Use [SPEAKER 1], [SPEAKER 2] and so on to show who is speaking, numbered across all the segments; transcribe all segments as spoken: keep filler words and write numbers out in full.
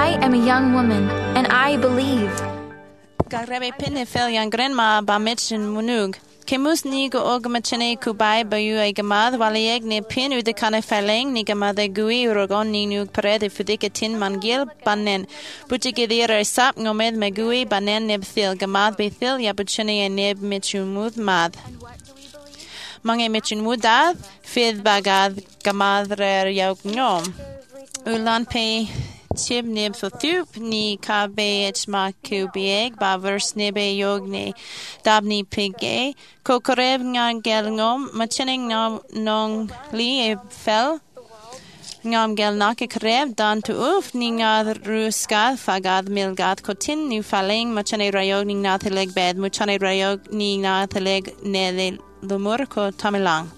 [SPEAKER 1] I am a young woman, and I believe.
[SPEAKER 2] Gagrebe pinne fel yang grandma ba mitchen munug. Kemus ni go ogmachene kubai ba yu e gamad walieg ne pin u de kane feleng ni gamade gui urogon ni nu parede fudike tin mangil banen. Butike dire sap ngomed me gui banen neb thil gamad be thil ya butchene e neb michumud mad. Mange michumudad fid bagad gamad rer yauk nom. Ulan pe Tib nib so thup ni kabe et ma kubieg ba vers nibe yog ni dabni pige kokorev ngan gel ngom machining nam nong li e fel ngam gel nak krev dan tu uf ni ngad ruska fagad milgad kotin ni faleng machane rayog ni nathileg bed muchane rayog ni nathileg ne lumur ko tamilang.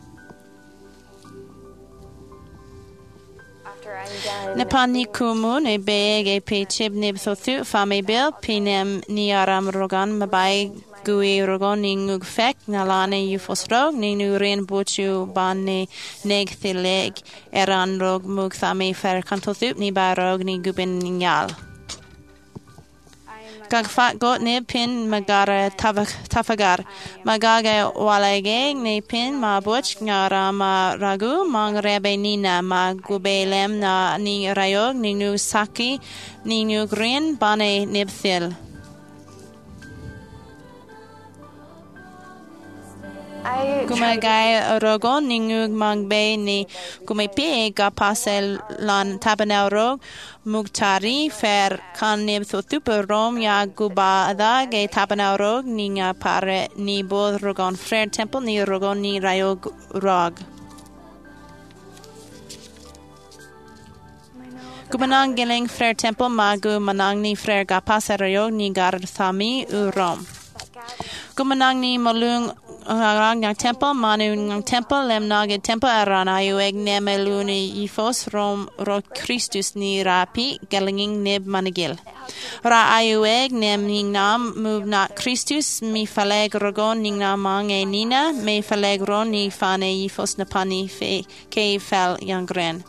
[SPEAKER 2] Nepani kumu ne beeg e pe chib nib thothu fami bil pinem ni aram rogan mabai gui rogon ni ngug fek nalane yufos rog ni nu rin buchu ban ne neg thileg eran rog mug thami fer kantothu ni ba rog ni gubin nyal. Gag fat got ne pin magara tafagar magaga walage ne pin ma buch ngara ma ragu mang rebe nina ma gubelem na ni rayog ni nu saki ni nu green bane nibthil. Gumagay rogon ni ngug mangbe ni gumepe ga pasel lan tabanel rog mugtari fer kan nib thotuper rom ya guba ada ge tabanel rog ni nga pare ni bod rogon frer temple ni rogon ni rayog rog. Gumanang giling frer temple magu manang ni frer ga pasel rayog ni gar thami u rom. Gumanang ni malung Arang ng temple manu ng temple lem nage temple aran ayu eg nemeluni ifos rom ro Christus ni rapi galinging neb manigil. Ra ayu eg nem ning nam move na Christus mi faleg rogon ning na mang e nina me faleg ron ni fane ifos na pani fe ke fel yangren.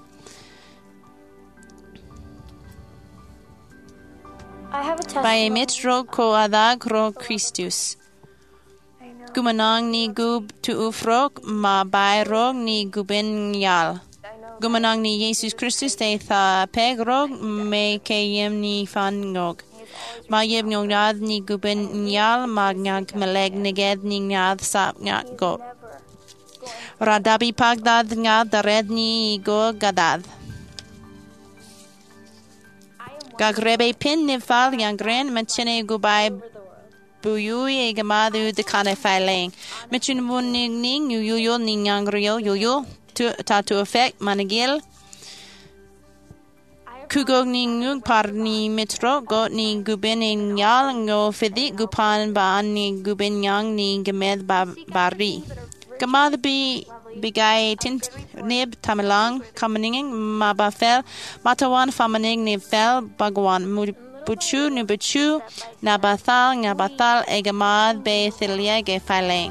[SPEAKER 3] I have a testimony.
[SPEAKER 2] By mitro ko adag ro Christus. Gumanang ni gub tu ufrok ma bayrog ni gubin yal. Gumanang ni Jesus Christus te tha pegrog me kayem ni fangog. Ma yeb ngad ni gubin yal ma ngag meleg neged ni ngad sap ngak go. Radabi pagdad ngad dared ni go gadad. Gagrebe pin ni fal yang gren machine gubay buyui e gamadu de kane filing. Mitchun muning ning yu yu yu ning yang real yu yu to tatu effect managil. Kugog ning ngug par ni mitro got ni gubin in yal ngo fidi gupan ba ni gubin yang ni gemed bari. Gamad bi bigay tint nib tamilang kamaning mabafel matawan famaning ni fel bagwan mud Buchu ni buchu nabathal nabathal egamad be thilia ge fileng.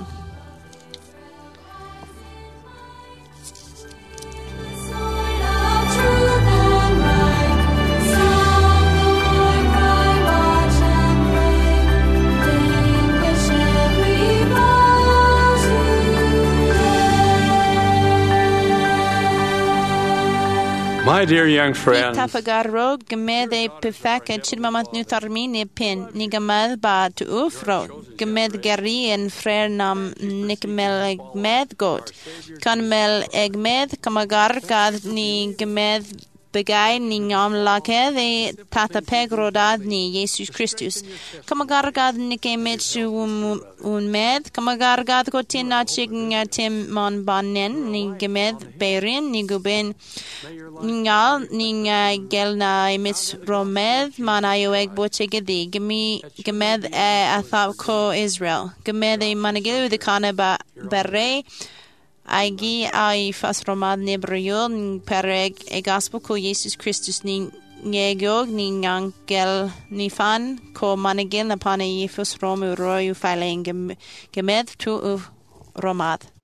[SPEAKER 4] My dear young friends,
[SPEAKER 2] Tafagarro gemede pefaka chidmamat nutarmi ne pin ni gamad ba tu ufro gemed gari en frer nam nikmel egmed got kanmel egmed kamagar kad ni gemed begay ni ngam lake de tata pegrodad ni Jesus Christus kamagar kad ni kemet un med kamagar kad ko tin na ching tim mon banen ni gemed berin ni guben ngal ni gel na mis romed manayo eg boche gedi gemi gemed e athab ko Israel gemed e managelu de kana ba berre Aigi ai fas romad nebrayol pereg e gospel ko Jesus Christus ni ngegog ni ngangel ni fan ko managil na pane yefus romu royu fileng gemed tu romad.